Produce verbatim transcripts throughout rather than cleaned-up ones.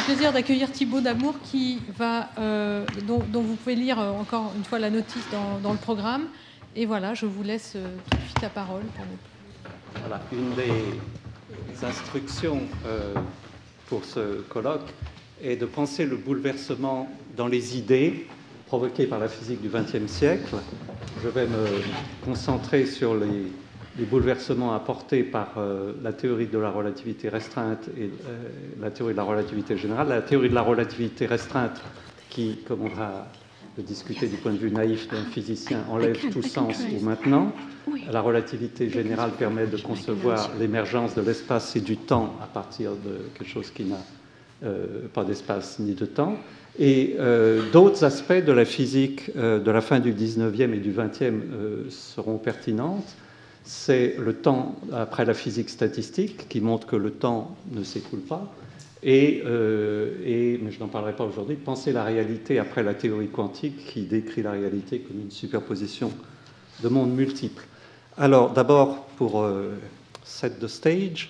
le plaisir d'accueillir Thibaut Damour, qui va, euh, dont, dont vous pouvez lire encore une fois la notice dans, dans le programme. Et voilà, je vous laisse euh, tout de suite la parole. Pour nous. Voilà, une des instructions euh, pour ce colloque est de penser le bouleversement dans les idées provoquées par la physique du vingtième siècle. Je vais me concentrer sur les les bouleversements apportés par euh, la théorie de la relativité restreinte et euh, la théorie de la relativité générale. La théorie de la relativité restreinte, qui, comme on va le discuter du point de vue naïf d'un physicien, enlève tout sens au maintenant. La relativité générale permet de concevoir l'émergence de l'espace et du temps à partir de quelque chose qui n'a euh, pas d'espace ni de temps. Et euh, d'autres aspects de la physique euh, de la fin du dix-neuvième et du vingtième euh, seront pertinentes. C'est le temps après la physique statistique qui montre que le temps ne s'écoule pas. Et, euh, et mais je n'en parlerai pas aujourd'hui, penser la réalité après la théorie quantique qui décrit la réalité comme une superposition de mondes multiples. Alors d'abord, pour euh, set the stage,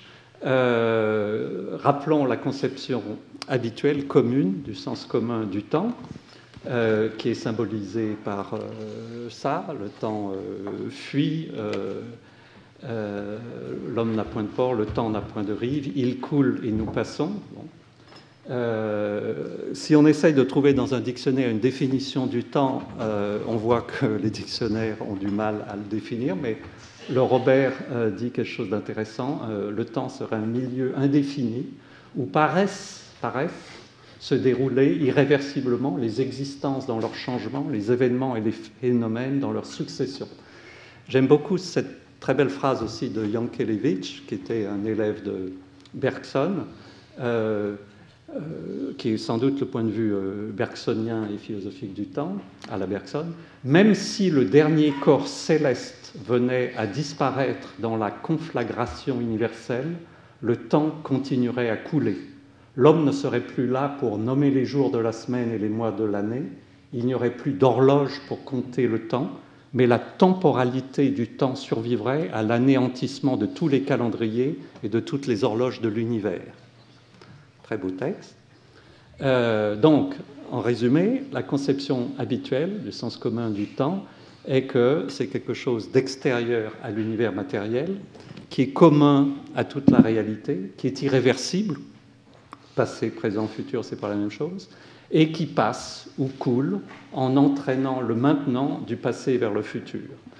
euh, rappelons la conception habituelle, commune, du sens commun du temps, euh, qui est symbolisée par euh, ça, le temps euh, fuit, euh, euh, l'homme n'a point de port, le temps n'a point de rive, il coule et nous passons. Bon. Euh, si on essaye de trouver dans un dictionnaire une définition du temps, euh, on voit que les dictionnaires ont du mal à le définir, mais le Robert euh, dit quelque chose d'intéressant. Euh, le temps serait un milieu indéfini où paraissent, paraissent se dérouler irréversiblement les existences dans leur changement, les événements et les phénomènes dans leur succession. J'aime beaucoup cette très belle phrase aussi de Yankelevitch, qui était un élève de Bergson, euh, euh, qui est sans doute le point de vue euh, bergsonien et philosophique du temps, à la Bergson. Même si le dernier corps céleste venait à disparaître dans la conflagration universelle, le temps continuerait à couler. L'homme ne serait plus là pour nommer les jours de la semaine et les mois de l'année. Il n'y aurait plus d'horloge pour compter le temps, mais la temporalité du temps survivrait à l'anéantissement de tous les calendriers et de toutes les horloges de l'univers. Très beau texte. Euh, donc, en résumé, la conception habituelle du sens commun du temps est que c'est quelque chose d'extérieur à l'univers matériel, qui est commun à toute la réalité, qui est irréversible. Passé, présent, futur, c'est pas la même chose, et qui passe ou coule en entraînant le maintenant du passé vers le futur.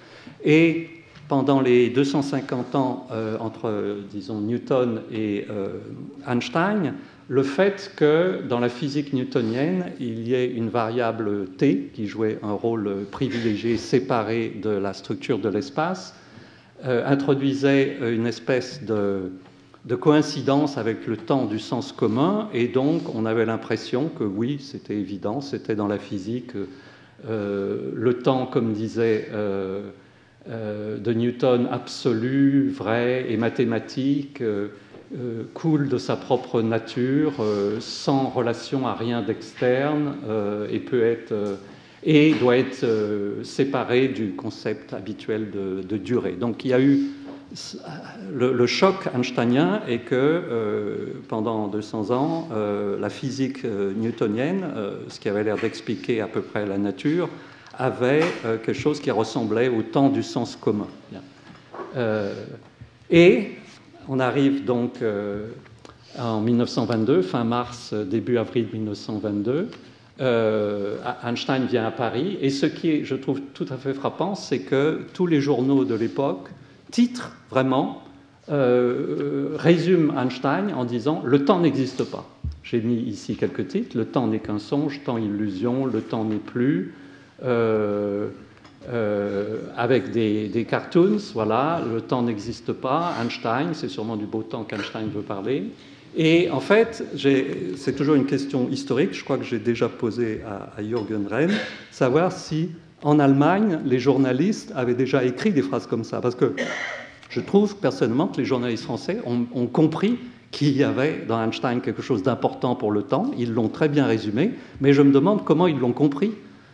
Et pendant les deux cent cinquante ans euh, entre, disons, Newton et euh, Einstein, le fait que dans la physique newtonienne, il y ait une variable t qui jouait un rôle privilégié, séparé de la structure de l'espace, euh, introduisait une espèce de de coïncidence avec le temps du sens commun, et donc on avait l'impression que oui, c'était évident, c'était dans la physique, euh, le temps, comme disait euh, euh, de Newton, absolu, vrai et mathématique, euh, euh, coule de sa propre nature, euh, sans relation à rien d'externe, euh, et peut être euh, et doit être euh, séparé du concept habituel de, de durée. Donc il y a eu Le, le choc einsteinien est que euh, pendant deux cents ans, euh, la physique euh, newtonienne, euh, ce qui avait l'air d'expliquer à peu près la nature, avait euh, quelque chose qui ressemblait au temps du sens commun. Euh, et on arrive donc euh, en mille neuf cent vingt-deux, fin mars, début avril mille neuf cent vingt-deux. Euh, Einstein vient à Paris, et ce qui est, je trouve, tout à fait frappant, c'est que tous les journaux de l'époque titre, vraiment, euh, résume Einstein en disant « le temps n'existe pas ». J'ai mis ici quelques titres. « Le temps n'est qu'un songe, temps illusion, le temps n'est plus euh, ». Euh, avec des, des cartoons, voilà, « le temps n'existe pas », Einstein, c'est sûrement du beau temps qu'Einstein veut parler. Et en fait, j'ai, c'est toujours une question historique, je crois que j'ai déjà posé à, à Jürgen Rehn, savoir si en Allemagne, les journalistes avaient déjà écrit des phrases comme ça, parce que je trouve personnellement que les journalistes français ont, ont compris qu'il y avait dans Einstein quelque chose d'important pour le temps, ils l'ont très bien résumé, mais je me demande comment ils l'ont compris,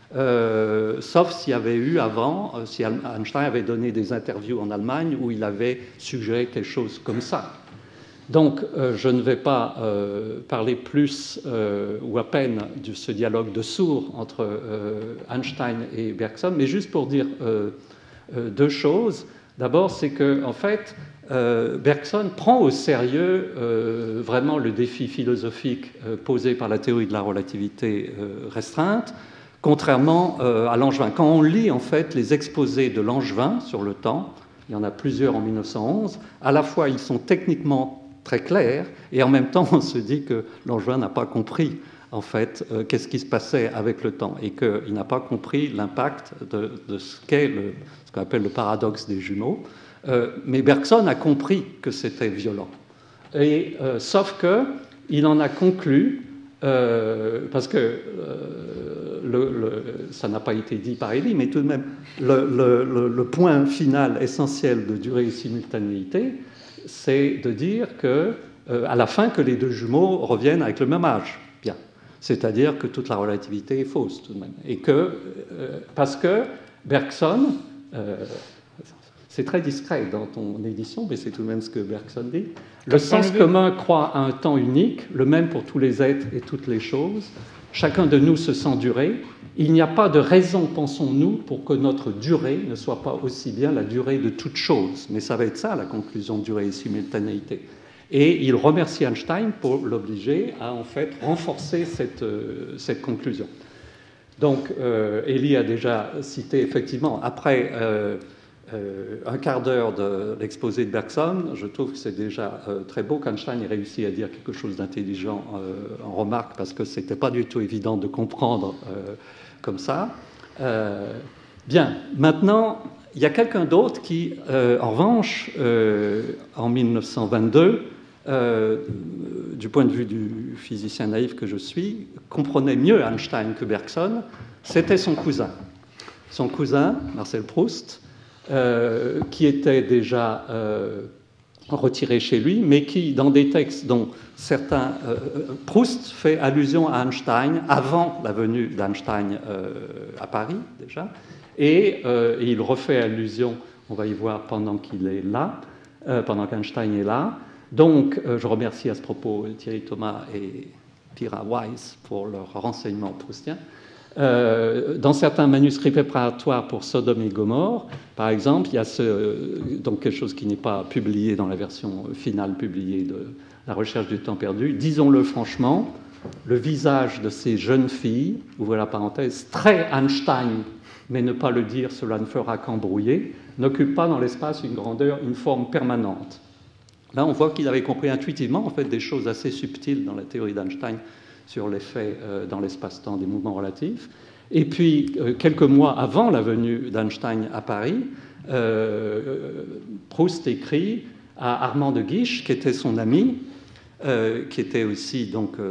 euh, sauf s'il y avait eu avant, euh, si Einstein avait donné des interviews en Allemagne où il avait suggéré quelque chose comme ça. Donc, euh, je ne vais pas euh, parler plus euh, ou à peine de ce dialogue de sourds entre euh, Einstein et Bergson, mais juste pour dire euh, euh, deux choses. D'abord, c'est que, en fait, euh, Bergson prend au sérieux euh, vraiment le défi philosophique euh, posé par la théorie de la relativité euh, restreinte, contrairement euh, à Langevin. Quand on lit, en fait, les exposés de Langevin sur le temps, il y en a plusieurs en mille neuf cent onze, à la fois, ils sont techniquement très clair, et en même temps, on se dit que Langevin n'a pas compris, en fait, euh, qu'est-ce qui se passait avec le temps, et qu'il n'a pas compris l'impact de, de ce qu'est le, ce qu'on appelle le paradoxe des jumeaux. Euh, mais Bergson a compris que c'était violent. Et, euh, sauf qu'il en a conclu, euh, parce que euh, le, le, ça n'a pas été dit par Elie, mais tout de même, le, le, le point final essentiel de durée et simultanéité, c'est de dire que, euh, à la fin, que les deux jumeaux reviennent avec le même âge. Bien. C'est-à-dire que toute la relativité est fausse, tout de même. Et que, euh, parce que Bergson, euh, c'est très discret dans ton édition, mais c'est tout de même ce que Bergson dit, le sens commun croit à un temps unique, le même pour tous les êtres et toutes les choses. Chacun de nous se sent durée. Il n'y a pas de raison, pensons-nous, pour que notre durée ne soit pas aussi bien la durée de toute chose. Mais ça va être ça, la conclusion de durée et simultanéité. Et il remercie Einstein pour l'obliger à, en fait, renforcer cette, euh, cette conclusion. Donc, euh, Elie a déjà cité, effectivement, après euh, euh, un quart d'heure de l'exposé de Bergson, je trouve que c'est déjà euh, très beau qu'Einstein ait réussi à dire quelque chose d'intelligent euh, en remarque, parce que ce n'était pas du tout évident de comprendre euh, comme ça. Euh, bien, maintenant, il y a quelqu'un d'autre qui, euh, en revanche, euh, en mille neuf cent vingt-deux, euh, du point de vue du physicien naïf que je suis, comprenait mieux Einstein que Bergson. C'était son cousin. Son cousin, Marcel Proust, euh, qui était déjà euh, retiré chez lui, mais qui, dans des textes dont certains... Euh, Proust fait allusion à Einstein avant la venue d'Einstein euh, à Paris, déjà, et, euh, et il refait allusion, on va y voir, pendant qu'il est là, euh, pendant qu'Einstein est là. Donc, euh, je remercie à ce propos Thierry Thomas et Pira Weiss pour leur renseignement proustien. Euh, dans certains manuscrits préparatoires pour Sodome et Gomorrhe, par exemple, il y a ce, donc quelque chose qui n'est pas publié dans la version finale publiée de La recherche du temps perdu. Disons-le franchement, le visage de ces jeunes filles, ouvrez la parenthèse, très Einstein, mais ne pas le dire, cela ne fera qu'embrouiller, n'occupe pas dans l'espace une grandeur, une forme permanente. Là, on voit qu'il avait compris intuitivement, en fait, des choses assez subtiles dans la théorie d'Einstein sur l'effet euh, dans l'espace-temps des mouvements relatifs. Et puis, euh, quelques mois avant la venue d'Einstein à Paris, euh, Proust écrit à Armand de Guiche, qui était son ami, euh, qui était aussi donc euh,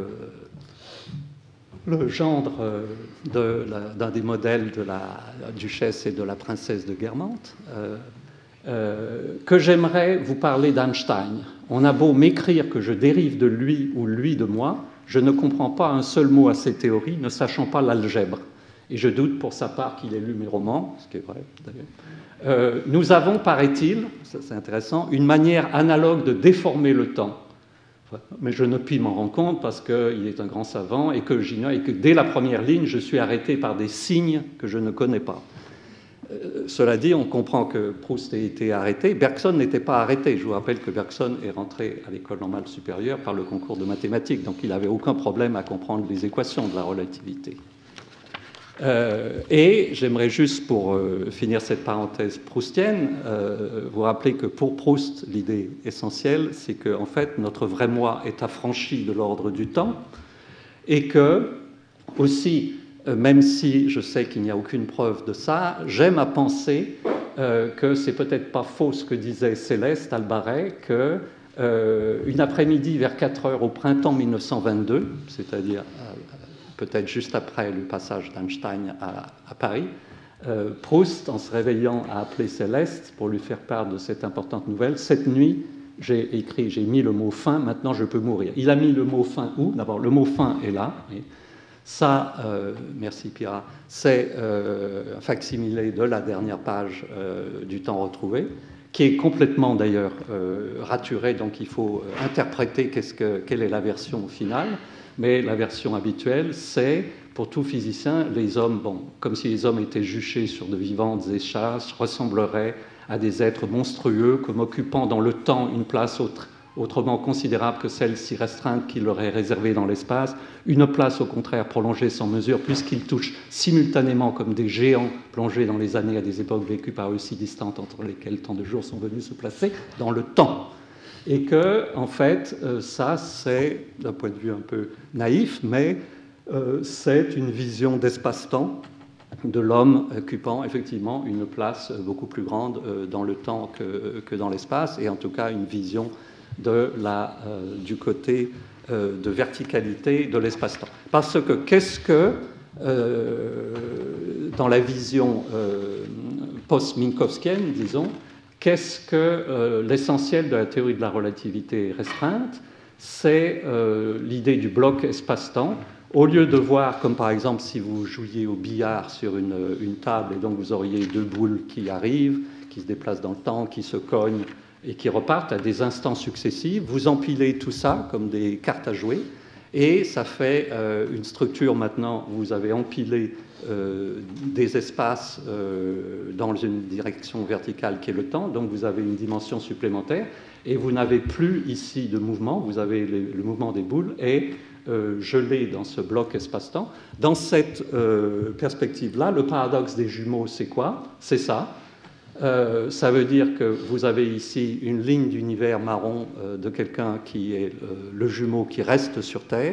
le gendre euh, de la, d'un des modèles de la, la duchesse et de la princesse de Guermantes, euh, euh, que j'aimerais vous parler d'Einstein. On a beau m'écrire que je dérive de lui ou lui de moi, je ne comprends pas un seul mot à ces théories, ne sachant pas l'algèbre. Et je doute pour sa part qu'il ait lu mes romans, ce qui est vrai d'ailleurs. Euh, nous avons, paraît-il, ça c'est intéressant, une manière analogue de déformer le temps. Mais je ne puis m'en rendre compte parce qu'il est un grand savant et que j'ignore, et que dès la première ligne, je suis arrêté par des signes que je ne connais pas. Euh, cela dit, on comprend que Proust ait été arrêté. Bergson n'était pas arrêté. Je vous rappelle que Bergson est rentré à l'école normale supérieure par le concours de mathématiques, donc il n'avait aucun problème à comprendre les équations de la relativité. Euh, et j'aimerais juste, pour euh, finir cette parenthèse proustienne, euh, vous rappeler que pour Proust, l'idée essentielle, c'est que en fait, notre vrai moi est affranchi de l'ordre du temps, et que, aussi, euh, même si je sais qu'il n'y a aucune preuve de ça, j'aime à penser euh, que c'est peut-être pas faux ce que disait Céleste Albaret, que euh, une après-midi vers quatre heures au printemps mille neuf cent vingt-deux, c'est-à-dire euh, peut-être juste après le passage d'Einstein à, à Paris, euh, Proust, en se réveillant, a appelé Céleste pour lui faire part de cette importante nouvelle. Cette nuit, j'ai écrit, j'ai mis le mot fin, maintenant je peux mourir. Il a mis le mot fin où ? D'abord, le mot fin est là. Et ça, euh, merci Pira, c'est euh, un facsimilé de la dernière page euh, du temps retrouvé, qui est complètement d'ailleurs euh, raturé, donc il faut interpréter qu'est-ce que, quelle est la version finale. Mais la version habituelle, c'est, pour tout physicien, les hommes, bon, comme si les hommes étaient juchés sur de vivantes échasses, ressembleraient à des êtres monstrueux, comme occupant dans le temps une place autre, autrement considérable que celle si restreinte qu'il leur est réservée dans l'espace, une place au contraire prolongée sans mesure, puisqu'ils touchent simultanément comme des géants plongés dans les années à des époques vécues par eux si distantes, entre lesquelles tant de jours sont venus se placer dans le temps. Et que, en fait, euh, ça, c'est, d'un point de vue un peu naïf, mais euh, c'est une vision d'espace-temps de l'homme occupant effectivement une place beaucoup plus grande euh, dans le temps que, que dans l'espace, et en tout cas une vision de la, euh, du côté euh, de verticalité de l'espace-temps. Parce que qu'est-ce que, euh, dans la vision euh, post-minkowskienne, disons, qu'est-ce que euh, l'essentiel de la théorie de la relativité restreinte? C'est euh, l'idée du bloc espace-temps. Au lieu de voir, comme par exemple si vous jouiez au billard sur une, une table, et donc vous auriez deux boules qui arrivent, qui se déplacent dans le temps, qui se cognent et qui repartent à des instants successifs, vous empilez tout ça comme des cartes à jouer, et ça fait euh, une structure maintenant, vous avez empilé euh, des espaces euh, dans une direction verticale qui est le temps, donc vous avez une dimension supplémentaire, et vous n'avez plus ici de mouvement, vous avez les, le mouvement des boules, et euh, gelé dans ce bloc espace-temps. Dans cette euh, perspective-là, le paradoxe des jumeaux, c'est quoi? C'est ça. Euh, ça veut dire que vous avez ici une ligne d'univers marron euh, de quelqu'un qui est euh, le jumeau qui reste sur Terre.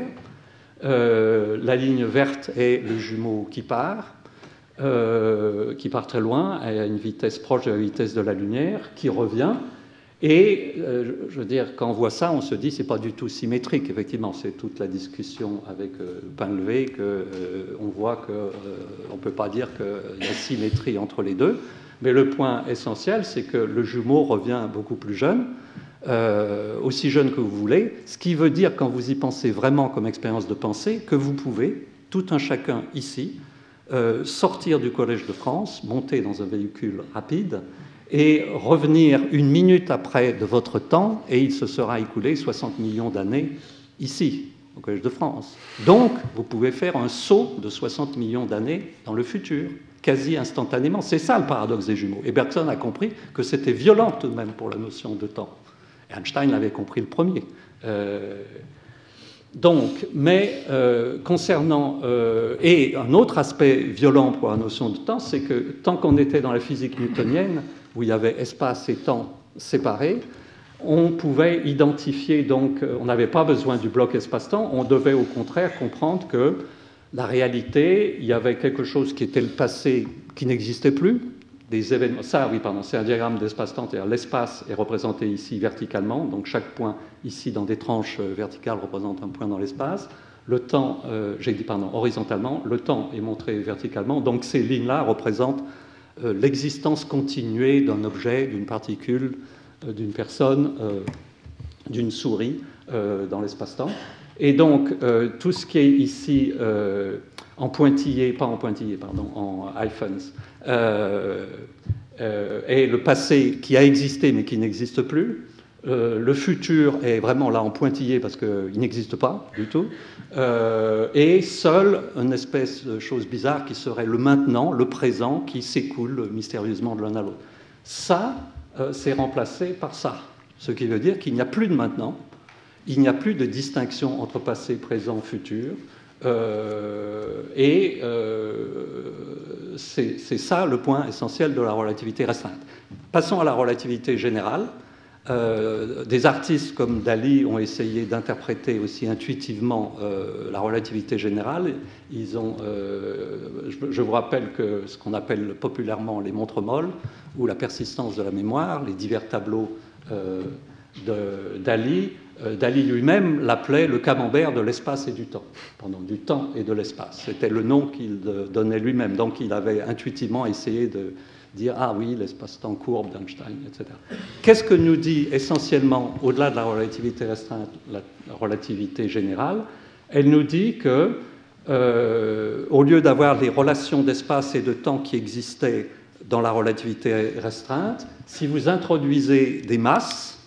Euh, la ligne verte est le jumeau qui part, euh, qui part très loin, à une vitesse proche de la vitesse de la lumière, qui revient. Et euh, je veux dire, quand on voit ça, on se dit c'est pas du tout symétrique. Effectivement, c'est toute la discussion avec euh, Pain-Levé qu'on euh, voit qu'on euh, ne peut pas dire qu'il y a symétrie entre les deux. Mais le point essentiel, c'est que le jumeau revient beaucoup plus jeune, euh, aussi jeune que vous voulez, ce qui veut dire, quand vous y pensez vraiment comme expérience de pensée, que vous pouvez, tout un chacun ici, euh, sortir du Collège de France, monter dans un véhicule rapide et revenir une minute après de votre temps, et il se sera écoulé soixante millions d'années ici, au Collège de France. Donc, vous pouvez faire un saut de soixante millions d'années dans le futur, quasi instantanément. C'est ça le paradoxe des jumeaux. Et Bergson a compris que c'était violent tout de même pour la notion de temps. Et Einstein l'avait compris le premier. Euh, donc, mais euh, concernant... Euh, et un autre aspect violent pour la notion de temps, c'est que tant qu'on était dans la physique newtonienne, où il y avait espace et temps séparés, on pouvait identifier, donc on n'avait pas besoin du bloc espace-temps, on devait au contraire comprendre que la réalité, il y avait quelque chose qui était le passé qui n'existait plus, des événements. Ça, oui, pardon, c'est un diagramme d'espace-temps, c'est-à-dire l'espace est représenté ici verticalement, donc chaque point ici dans des tranches verticales représente un point dans l'espace. Le temps, euh, j'ai dit pardon, horizontalement, le temps est montré verticalement, donc ces lignes-là représentent euh, l'existence continuée d'un objet, d'une particule, euh, d'une personne, euh, d'une souris euh, dans l'espace-temps. Et donc, euh, tout ce qui est ici euh, en pointillé, pas en pointillé, pardon, en hyphens, euh, euh, est le passé qui a existé mais qui n'existe plus. Euh, le futur est vraiment là en pointillé parce qu'il n'existe pas du tout. Euh, et seul une espèce de chose bizarre qui serait le maintenant, le présent, qui s'écoule mystérieusement de l'un à l'autre. Ça, euh, c'est remplacé par ça. Ce qui veut dire qu'il n'y a plus de maintenant. Il n'y a plus de distinction entre passé, présent, futur. Euh, et euh, c'est, c'est ça le point essentiel de la relativité restreinte. Passons à la relativité générale. Euh, des artistes comme Dali ont essayé d'interpréter aussi intuitivement euh, la relativité générale. Ils ont, euh, je, je vous rappelle que ce qu'on appelle populairement les montres molles, ou la persistance de la mémoire, les divers tableaux euh, de Dali, Dali lui-même l'appelait le camembert de l'espace et du temps, pardon, du temps et de l'espace. C'était le nom qu'il donnait lui-même. Donc il avait intuitivement essayé de dire « Ah oui, l'espace-temps courbe d'Einstein, et cetera » Qu'est-ce que nous dit essentiellement, au-delà de la relativité restreinte, la relativité générale? Elle nous dit que, euh, au lieu d'avoir les relations d'espace et de temps qui existaient dans la relativité restreinte, si vous introduisez des masses,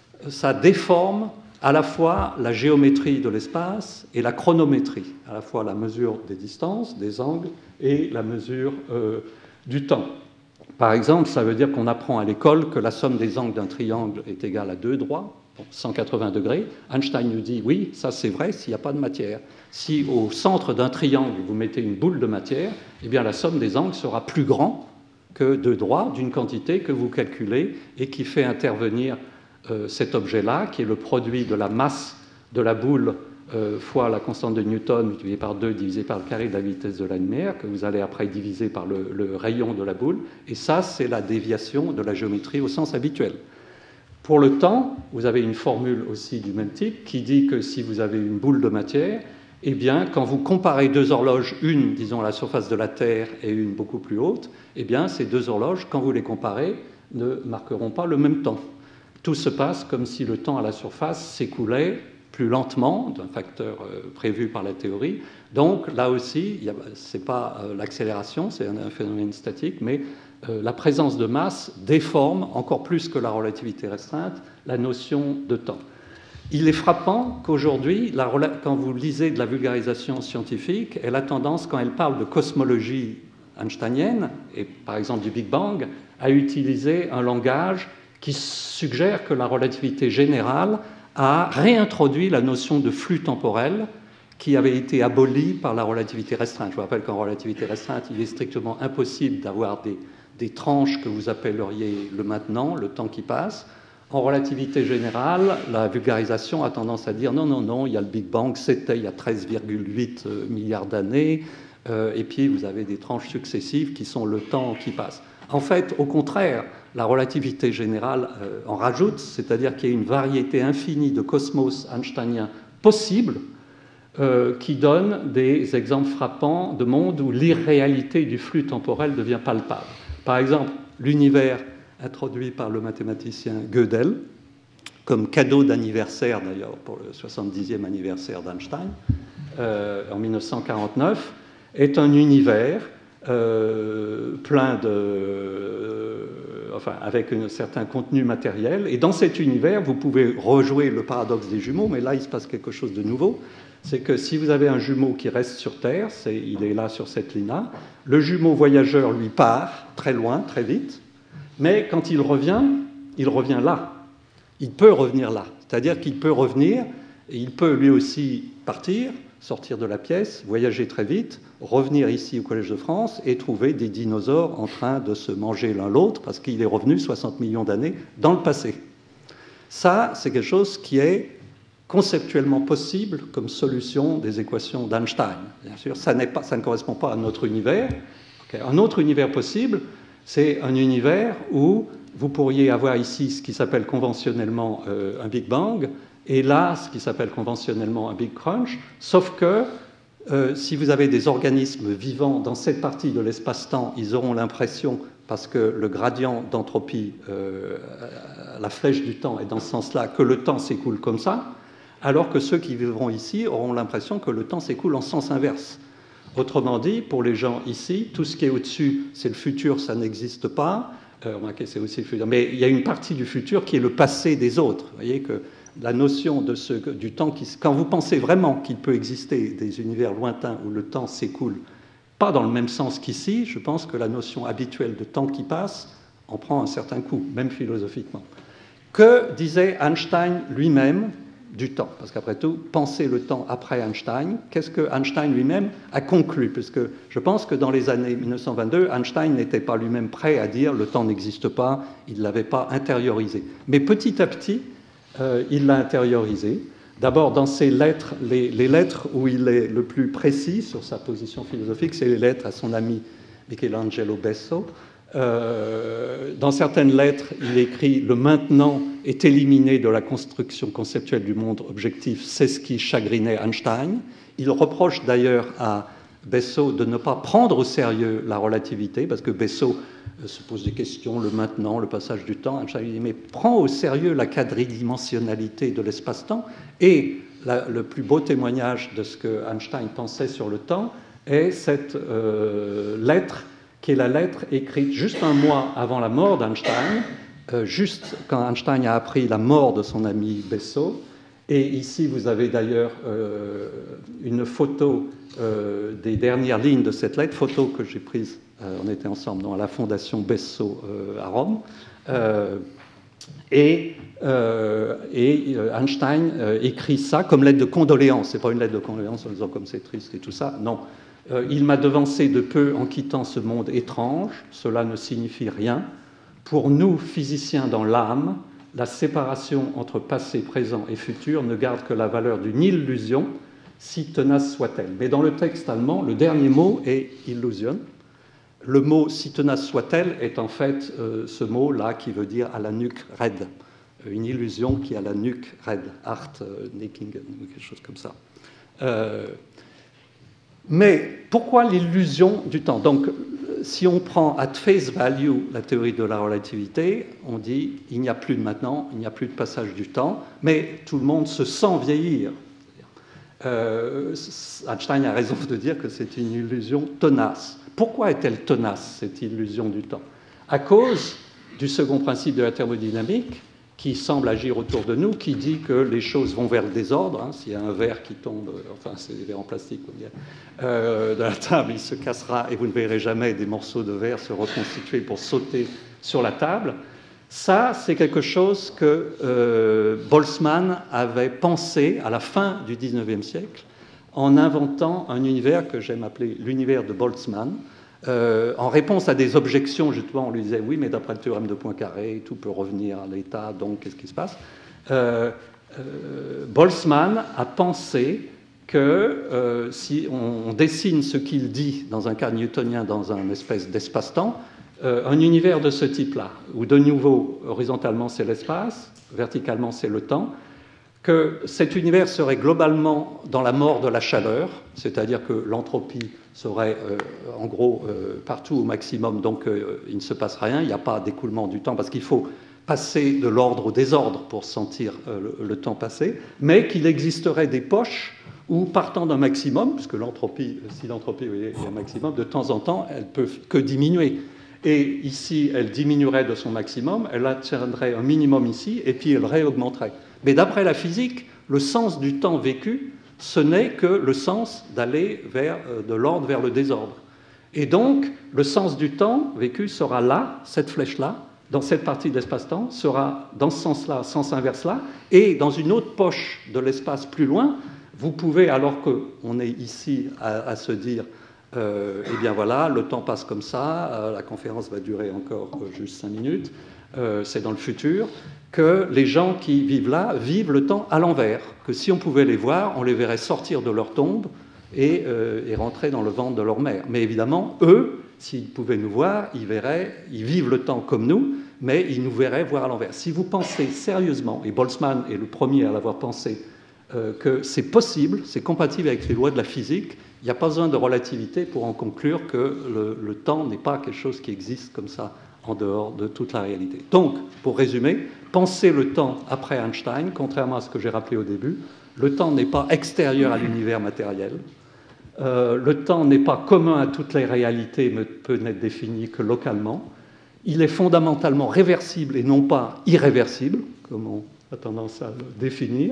ça déforme à la fois la géométrie de l'espace et la chronométrie, à la fois la mesure des distances, des angles et la mesure euh, du temps. Par exemple, ça veut dire qu'on apprend à l'école que la somme des angles d'un triangle est égale à deux droits, cent quatre-vingts degrés. Einstein nous dit oui, ça c'est vrai s'il n'y a pas de matière. Si au centre d'un triangle vous mettez une boule de matière, eh bien la somme des angles sera plus grande que deux droits d'une quantité que vous calculez et qui fait intervenir euh, cet objet-là, qui est le produit de la masse de la boule euh, fois la constante de Newton multipliée par deux divisé par le carré de la vitesse de la lumière, que vous allez après diviser par le, le rayon de la boule. Et ça, c'est la déviation de la géométrie au sens habituel. Pour le temps, vous avez une formule aussi du même type qui dit que si vous avez une boule de matière, eh bien, quand vous comparez deux horloges, une, disons, à la surface de la Terre et une beaucoup plus haute, eh bien, ces deux horloges, quand vous les comparez, ne marqueront pas le même temps. Tout se passe comme si le temps à la surface s'écoulait plus lentement, d'un facteur euh, prévu par la théorie. Donc, là aussi, ce n'est pas euh, l'accélération, c'est un, un phénomène statique, mais euh, la présence de masse déforme, encore plus que la relativité restreinte, la notion de temps. Il est frappant qu'aujourd'hui, quand vous lisez de la vulgarisation scientifique, elle a tendance, quand elle parle de cosmologie einsteinienne, et par exemple du Big Bang, à utiliser un langage qui suggère que la relativité générale a réintroduit la notion de flux temporel qui avait été abolie par la relativité restreinte. Je vous rappelle qu'en relativité restreinte, il est strictement impossible d'avoir des, des tranches que vous appelleriez le maintenant, le temps qui passe. En relativité générale, la vulgarisation a tendance à dire non, non, non, il y a le Big Bang, c'était il y a treize virgule huit milliards d'années, euh, et puis vous avez des tranches successives qui sont le temps qui passe. En fait, au contraire, la relativité générale euh, en rajoute, c'est-à-dire qu'il y a une variété infinie de cosmos einsteiniens possibles euh, qui donnent des exemples frappants de mondes où l'irréalité du flux temporel devient palpable. Par exemple, l'univers introduit par le mathématicien Gödel, comme cadeau d'anniversaire d'ailleurs pour le soixante-dixième anniversaire d'Einstein, euh, en mille neuf cent quarante-neuf, est un univers euh, plein de... Euh, enfin, avec un certain contenu matériel. Et dans cet univers, vous pouvez rejouer le paradoxe des jumeaux, mais là, il se passe quelque chose de nouveau. C'est que si vous avez un jumeau qui reste sur Terre, c'est, il est là sur cette ligne-là, le jumeau voyageur, lui, part très loin, très vite, mais quand il revient, il revient là. Il peut revenir là. C'est-à-dire qu'il peut revenir, et il peut lui aussi partir, sortir de la pièce, voyager très vite, revenir ici au Collège de France et trouver des dinosaures en train de se manger l'un l'autre parce qu'il est revenu soixante millions d'années dans le passé. Ça, c'est quelque chose qui est conceptuellement possible comme solution des équations d'Einstein. Bien sûr, ça, n'est pas, ça ne correspond pas à notre univers. Okay. Un autre univers possible, c'est un univers où vous pourriez avoir ici ce qui s'appelle conventionnellement euh, un Big Bang, et là, ce qui s'appelle conventionnellement un Big Crunch, sauf que euh, si vous avez des organismes vivants dans cette partie de l'espace-temps, ils auront l'impression, parce que le gradient d'entropie, euh, la flèche du temps est dans ce sens-là, que le temps s'écoule comme ça, alors que ceux qui vivront ici auront l'impression que le temps s'écoule en sens inverse. Autrement dit, pour les gens ici, tout ce qui est au-dessus, c'est le futur, ça n'existe pas. Euh, okay, c'est aussi le futur. Mais il y a une partie du futur qui est le passé des autres. Vous voyez que la notion de ce, du temps, qui, quand vous pensez vraiment qu'il peut exister des univers lointains où le temps s'écoule, pas dans le même sens qu'ici, je pense que la notion habituelle de temps qui passe en prend un certain coup, même philosophiquement. Que disait Einstein lui-même du temps? Parce qu'après tout, penser le temps après Einstein, qu'est-ce que Einstein lui-même a conclu? Parce que je pense que dans les années mille neuf cent vingt-deux, Einstein n'était pas lui-même prêt à dire le temps n'existe pas, il ne l'avait pas intériorisé. Mais petit à petit, euh, il l'a intériorisé. D'abord, dans ses lettres, les, les lettres où il est le plus précis sur sa position philosophique, c'est les lettres à son ami Michelangelo Besso. Euh, dans certaines lettres, il écrit « Le maintenant est éliminé de la construction conceptuelle du monde objectif, c'est ce qui chagrinait Einstein ». Il reproche d'ailleurs à Besso de ne pas prendre au sérieux la relativité, parce que Besso euh, se pose des questions, le maintenant, le passage du temps. Einstein lui dit « Mais prends au sérieux la quadridimensionnalité de l'espace-temps ». Et la, le plus beau témoignage de ce que Einstein pensait sur le temps est cette euh, lettre qui est la lettre écrite juste un mois avant la mort d'Einstein, euh, juste quand Einstein a appris la mort de son ami Bessot. Et ici, vous avez d'ailleurs euh, une photo euh, des dernières lignes de cette lettre, photo que j'ai prise, euh, on était ensemble dans la fondation Bessot euh, à Rome. Euh, et, euh, et Einstein euh, écrit ça comme lettre de condoléance. Ce n'est pas une lettre de condoléance en disant comme c'est triste et tout ça, non. Euh, il m'a devancé de peu en quittant ce monde étrange, cela ne signifie rien. Pour nous, physiciens dans l'âme, la séparation entre passé, présent et futur ne garde que la valeur d'une illusion, si tenace soit-elle. Mais dans le texte allemand, le dernier mot est illusion. Le mot « si tenace soit-elle » est en fait euh, ce mot-là qui veut dire « à la nuque raide », une illusion qui a la nuque raide, Art euh, Neckingen, ou quelque chose comme ça. Euh, mais pourquoi l'illusion du temps ? Donc, si on prend at face value la théorie de la relativité, on dit « il n'y a plus de maintenant, il n'y a plus de passage du temps », mais tout le monde se sent vieillir. Euh, Einstein a raison de dire que c'est une illusion tenace. Pourquoi est-elle tenace, cette illusion du temps ? À cause du second principe de la thermodynamique, qui semble agir autour de nous, qui dit que les choses vont vers le désordre. Hein, s'il y a un verre qui tombe, enfin c'est des verres en plastique, euh, de la table, il se cassera et vous ne verrez jamais des morceaux de verre se reconstituer pour sauter sur la table. Ça, c'est quelque chose que euh, Boltzmann avait pensé à la fin du dix-neuvième siècle, en inventant un univers que j'aime appeler l'univers de Boltzmann. Euh, en réponse à des objections, justement, on lui disait « oui, mais d'après le théorème de Poincaré, tout peut revenir à l'état, donc qu'est-ce qui se passe ?» euh, euh, Boltzmann a pensé que euh, si on dessine ce qu'il dit dans un cas newtonien, dans un espèce d'espace-temps, euh, un univers de ce type-là, où de nouveau, horizontalement, c'est l'espace, verticalement, c'est le temps, que cet univers serait globalement dans la mort de la chaleur, c'est-à-dire que l'entropie serait euh, en gros euh, partout au maximum, donc euh, il ne se passe rien, il n'y a pas d'écoulement du temps, parce qu'il faut passer de l'ordre au désordre pour sentir euh, le, le temps passer, mais qu'il existerait des poches où, partant d'un maximum, puisque l'entropie, si l'entropie est un maximum, de temps en temps, elle ne peut que diminuer. Et ici, elle diminuerait de son maximum, elle atteindrait un minimum ici, et puis elle réaugmenterait. Mais d'après la physique, le sens du temps vécu, ce n'est que le sens d'aller vers, de l'ordre vers le désordre. Et donc, le sens du temps vécu sera là, cette flèche-là, dans cette partie de l'espace-temps, sera dans ce sens-là, sens inverse-là, et dans une autre poche de l'espace plus loin, vous pouvez, alors qu'on est ici à, à se dire, euh, eh bien voilà, le temps passe comme ça, euh, la conférence va durer encore euh, juste cinq minutes, euh, c'est dans le futur, que les gens qui vivent là vivent le temps à l'envers, que si on pouvait les voir, on les verrait sortir de leur tombe et, euh, et rentrer dans le ventre de leur mère. Mais évidemment, eux, s'ils pouvaient nous voir, ils verraient, ils vivent le temps comme nous, mais ils nous verraient voir à l'envers. Si vous pensez sérieusement, et Boltzmann est le premier à l'avoir pensé, euh, que c'est possible, c'est compatible avec les lois de la physique, il n'y a pas besoin de relativité pour en conclure que le, le temps n'est pas quelque chose qui existe comme ça en dehors de toute la réalité. Donc, pour résumer, pensez le temps après Einstein, contrairement à ce que j'ai rappelé au début, le temps n'est pas extérieur à l'univers matériel, euh, le temps n'est pas commun à toutes les réalités, mais peut n'être défini que localement, il est fondamentalement réversible et non pas irréversible, comme on a tendance à le définir,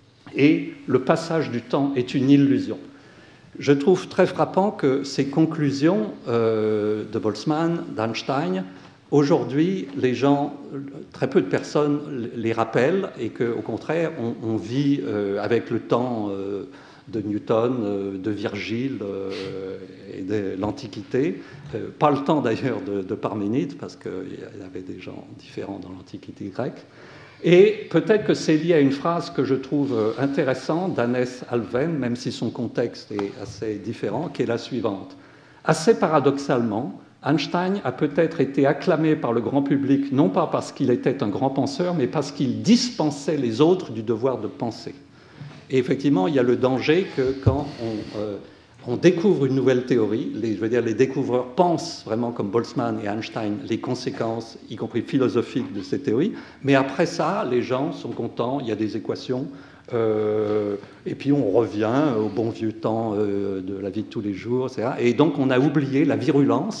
et le passage du temps est une illusion. Je trouve très frappant que ces conclusions euh, de Boltzmann, d'Einstein, aujourd'hui, les gens, très peu de personnes les rappellent et qu'au contraire, on, on vit euh, avec le temps euh, de Newton, euh, de Virgile euh, et de l'Antiquité. Euh, pas le temps d'ailleurs de, de Parménide, parce qu'il y avait des gens différents dans l'Antiquité grecque. Et peut-être que c'est lié à une phrase que je trouve intéressante d'Hannes Alfvén, même si son contexte est assez différent, qui est la suivante. Assez paradoxalement, Einstein a peut-être été acclamé par le grand public, non pas parce qu'il était un grand penseur, mais parce qu'il dispensait les autres du devoir de penser. Et effectivement, il y a le danger que quand on, euh, on découvre une nouvelle théorie, les, je veux dire, les découvreurs pensent vraiment comme Boltzmann et Einstein les conséquences, y compris philosophiques, de ces théories, mais après ça, les gens sont contents, il y a des équations, euh, et puis on revient au bon vieux temps euh, de la vie de tous les jours, et cetera. Et donc on a oublié la virulence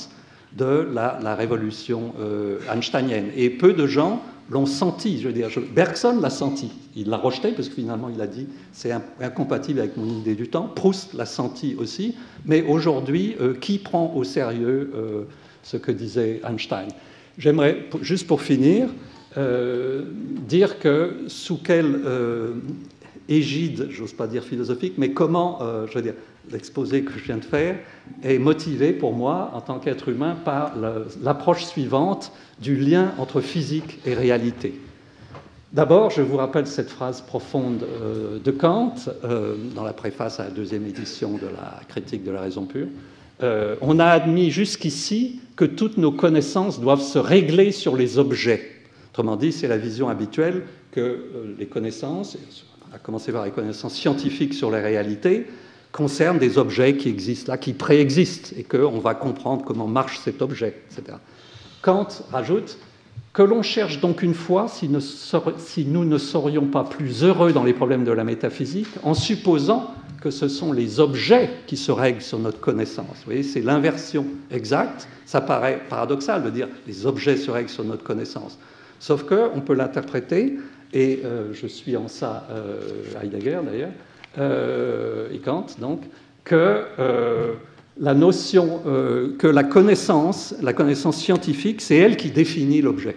de la, la révolution euh, einsteinienne. Et peu de gens l'ont senti. Je veux dire, je, Bergson l'a senti. Il l'a rejeté parce que finalement il a dit c'est incompatible avec mon idée du temps. Proust l'a senti aussi. Mais aujourd'hui, euh, qui prend au sérieux euh, ce que disait Einstein? J'aimerais, juste pour finir, euh, dire que sous quelle euh, égide, j'ose pas dire philosophique, mais comment, euh, je veux dire, l'exposé que je viens de faire est motivé pour moi, en tant qu'être humain, par l'approche suivante du lien entre physique et réalité. D'abord, je vous rappelle cette phrase profonde euh, de Kant, euh, dans la préface à la deuxième édition de la Critique de la raison pure. Euh, on a admis jusqu'ici que toutes nos connaissances doivent se régler sur les objets. Autrement dit, c'est la vision habituelle que euh, les connaissances, à commencer par les connaissances scientifiques sur les réalités, concernent des objets qui existent là, qui préexistent, et qu'on va comprendre comment marche cet objet, et cetera. Kant rajoute que l'on cherche donc une fois si, ne, si nous ne serions pas plus heureux dans les problèmes de la métaphysique, en supposant que ce sont les objets qui se règlent sur notre connaissance. Vous voyez, c'est l'inversion exacte. Ça paraît paradoxal de dire les objets se règlent sur notre connaissance. Sauf qu'on peut l'interpréter, et euh, je suis en ça euh, Heidegger d'ailleurs, euh, et Kant, donc, que euh, la notion, euh, que la connaissance, la connaissance scientifique, c'est elle qui définit l'objet.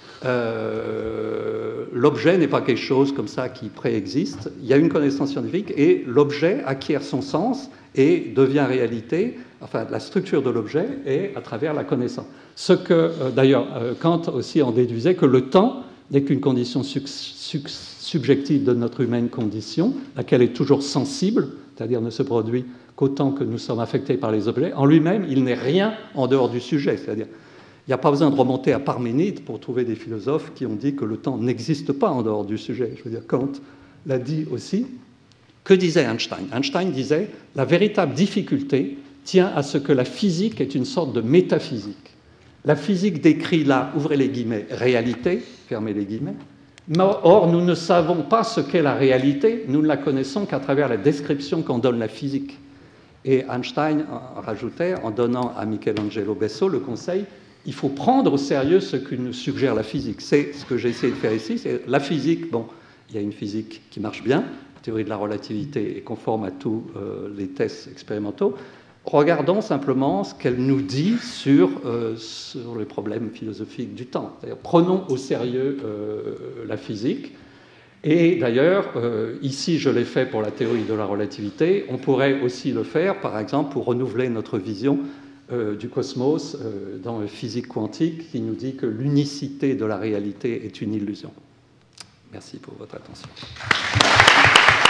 Euh, l'objet n'est pas quelque chose comme ça qui préexiste. Il y a une connaissance scientifique et l'objet acquiert son sens et devient réalité. Enfin, la structure de l'objet est à travers la connaissance. Ce que, euh, d'ailleurs, euh, Kant aussi en déduisait que le temps n'est qu'une condition sub- sub- subjective de notre humaine condition, laquelle est toujours sensible, c'est-à-dire ne se produit qu'autant que nous sommes affectés par les objets. En lui-même, il n'est rien en dehors du sujet, c'est-à-dire il n'y a pas besoin de remonter à Parménide pour trouver des philosophes qui ont dit que le temps n'existe pas en dehors du sujet. Je veux dire, Kant l'a dit aussi. Que disait Einstein? Einstein disait « La véritable difficulté tient à ce que la physique est une sorte de métaphysique. La physique décrit là, ouvrez les guillemets, réalité, fermez les guillemets. Or, nous ne savons pas ce qu'est la réalité, nous ne la connaissons qu'à travers la description qu'en donne la physique. » Et Einstein rajoutait, en donnant à Michelangelo Besso le conseil, il faut prendre au sérieux ce que nous suggère la physique. C'est ce que j'ai essayé de faire ici. C'est la physique, bon, il y a une physique qui marche bien, la théorie de la relativité est conforme à tous euh, les tests expérimentaux. Regardons simplement ce qu'elle nous dit sur, euh, sur les problèmes philosophiques du temps. C'est-à-dire, prenons au sérieux euh, la physique. Et d'ailleurs, euh, ici je l'ai fait pour la théorie de la relativité, on pourrait aussi le faire, par exemple, pour renouveler notre vision euh, du cosmos euh, dans la physique quantique, qui nous dit que l'unicité de la réalité est une illusion. Merci pour votre attention.